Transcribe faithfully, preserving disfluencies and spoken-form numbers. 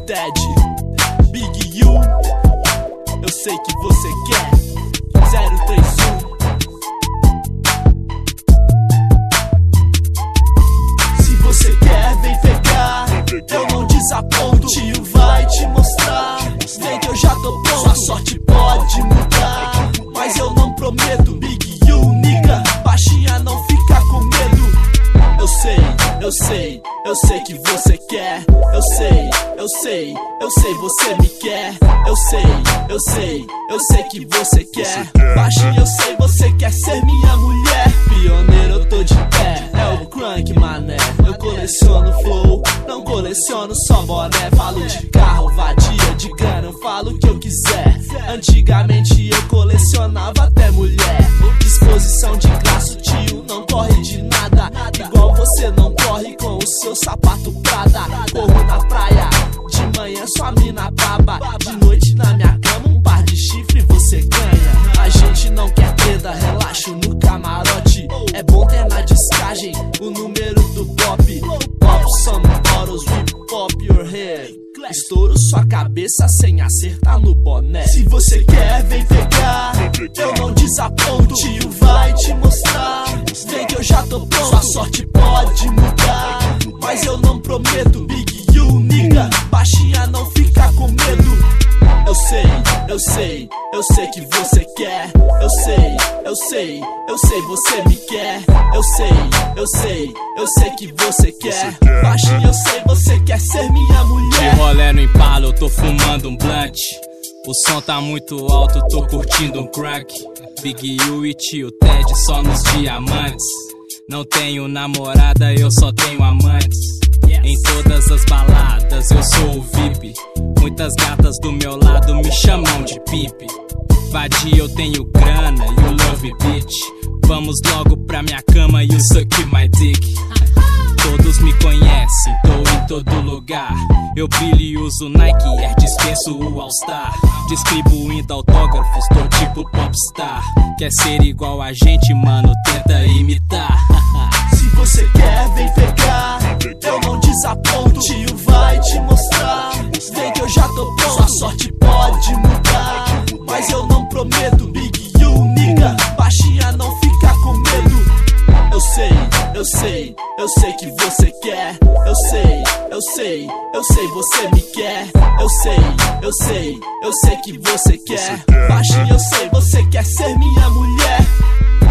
Ted, Big U, eu sei que você quer. Zero três um. Se você quer, vem pegar, eu não desaponto. Tio vai te mostrar, vem que eu já tô pronto. Sua sorte pode mudar, mas eu não prometo. Big U, nigga, baixinha não fica com medo. Eu sei, eu sei, eu sei que você quer. Eu sei, eu sei, eu sei, você me quer. Eu sei, eu sei, eu sei que você quer. Baixinho, eu sei, você quer ser minha mulher. Pioneiro, eu tô de pé, é o crunk, mané. Eu coleciono flow, não coleciono só boné. Falo de carro, vadia, de grana, eu falo o que eu quiser. Antigamente eu colecionava até mulher. Disposição de graça, tio, não corre de nada. Igual você não corre com o seu sapato Prada. Corro na praia, de manhã sua mina baba. De noite na minha cama, um par de chifre você ganha. A gente não quer treta, relaxo no camarote. É bom ter na descagem o número do pop. Pop some bottles, we pop your head. Estouro sua cabeça sem acertar no boné. Se você quer, vem pegar, eu não desaponto. Tio vai te mostrar, vem que eu já tô pronto. Sua sorte pode mudar, mas eu não prometo. Big U, nigga, baixinha não fica com medo. Eu sei, eu sei, eu sei que você quer. Eu sei, eu sei, eu sei, você me quer. Eu sei, eu sei, eu sei que você quer. Baixinho, eu sei, você quer ser minha mulher. De rolê no Impala, eu tô fumando um blunt. O som tá muito alto, tô curtindo um crack. Big U e tio Ted só nos diamantes. Não tenho namorada, eu só tenho amantes. Em todas as baladas eu sou o V I P. Muitas gatas do meu lado me chamam de pipe. Vadia, eu tenho grana e o love bitch. Vamos logo pra minha cama e you suck my dick. Todos me conhecem, tô em todo lugar. Eu brilho e uso Nike Air, dispenso o All Star. Distribuindo autógrafos, tô tipo popstar. Quer ser igual a gente, mano, tenta imitar. Se você quer, vem pegar, eu não desaponto. Tio vai te mostrar, vem que eu já tô pronto. Sua sorte pode mudar, mas eu não prometo. Big U, nigga, baixinha não fica com medo. Eu sei, eu sei, eu sei que você quer. Eu sei, eu sei, eu sei, você me quer. Eu sei, eu sei, eu sei que você quer. Baixinho, eu sei, você quer ser minha mulher.